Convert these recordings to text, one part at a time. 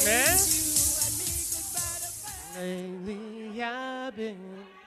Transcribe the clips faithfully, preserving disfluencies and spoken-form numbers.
man. Lately I've been.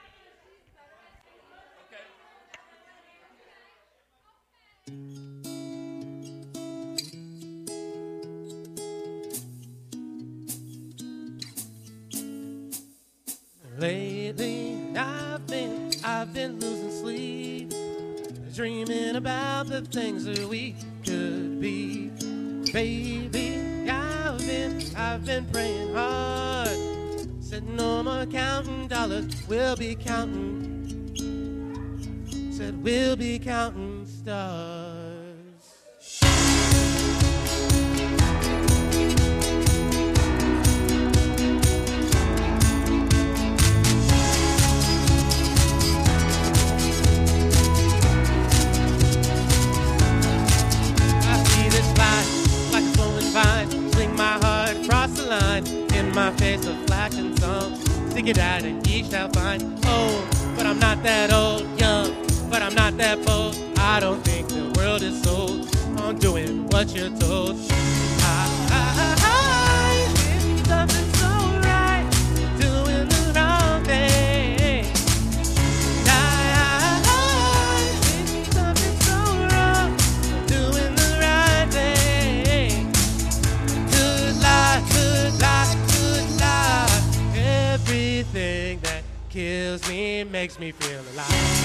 Lately I've been, I've been losing sleep, dreaming about the things that we could be. Baby, I've been, I've been praying hard, said no more counting dollars, we'll be counting, said we'll be counting stars. Sling my heart across the line, in my face a flashing song, stick it out and ye shall find. Old, but I'm not that old, young, but I'm not that bold. I don't think the world is sold on doing what you're told. I, I, I, if something's so right, doing the wrong thing. I, I, I, if something's so wrong, doing the right thing. Good lie, good lie, good lie. Everything that kills me makes me feel alive.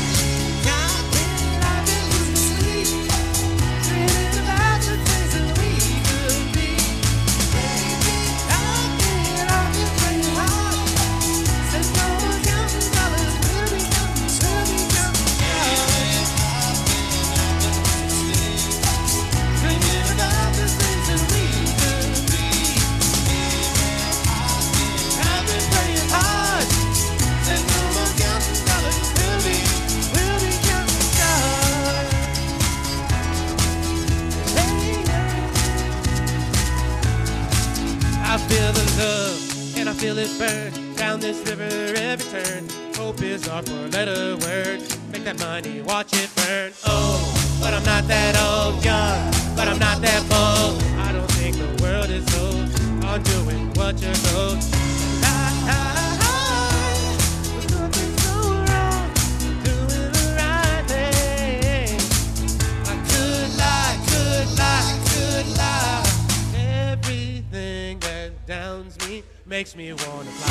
I feel the love, and I feel it burn down this river every turn. Hope is our four-letter word. Make that money, watch it burn. Oh, but I'm not that old, young, but I'm not that bold. I don't think the world is sold on doing what you're told. I, I, I, with something so wrong, doing the right thing. I could lie, could lie, could lie. Everything that downs me makes me wanna fly.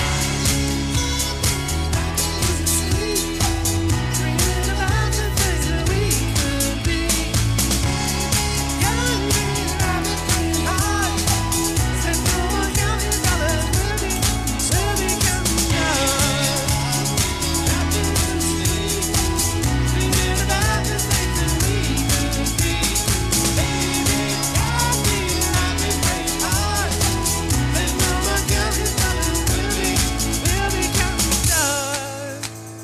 Dreaming about the things that we could be. Young men, I've been praying hard. Said no more counting dollars, we'll be, we'll be counting stars. Dreaming about the things that we could be. Baby, young men, I've been praying hard. Said no more counting dollars, we'll be, we'll be counting stars.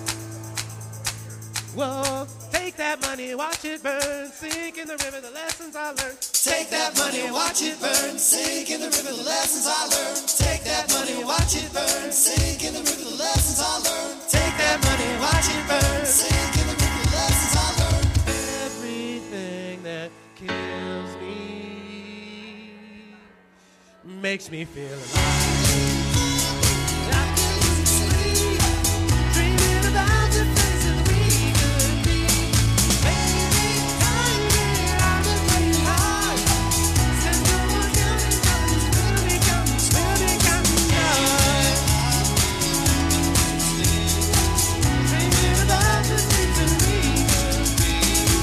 Whoa, take that money, watch it burn, sink in the river, the lessons I learned. Take that money, watch it burn, sink in the river, the lessons I learned. Take that money, watch it burn, sink in the river, the lessons I learned. Take that money, watch it burn, Sink in the river, the lessons I learned. everything that kills me makes me feel alive. I've been losing sleep, dreaming about the things that we could be. Baby, I'm here, I've been praying hard. Said no more counting dollars, we'll be counting, we'll be counting stars. Dreaming about the things that we could be.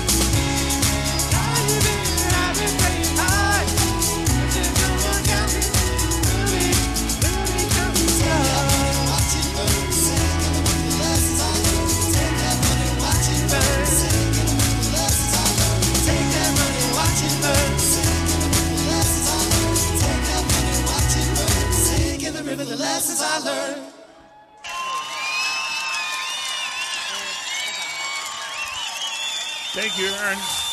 I'm here, I've been praying hard. Said no more counting dollars, we'll be, we'll be counting stars. Watch it burn, sink in the river, the lessons I learned. Take that money, watch it burn, sink in the river, the lessons I learned. Take that money, watch it burn. Sink in the river, the lessons I learned. Take that money, watch it burn, sink in the river, the lessons I learned. Thank you, Ernst.